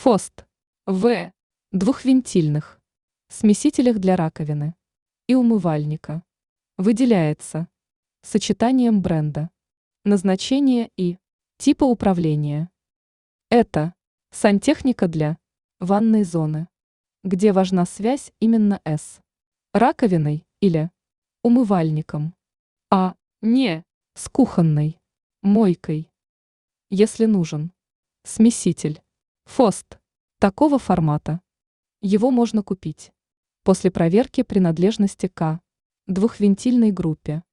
ФОСТ. В. Двухвентильных смесителях для раковины и умывальника. Выделяется сочетанием бренда, назначения и типа управления. Это сантехника для ванной зоны, где важна связь именно с раковиной или умывальником, а не с кухонной мойкой. Если нужен смеситель ФОСТ такого формата, его можно купить после проверки принадлежности к двухвентильной группе.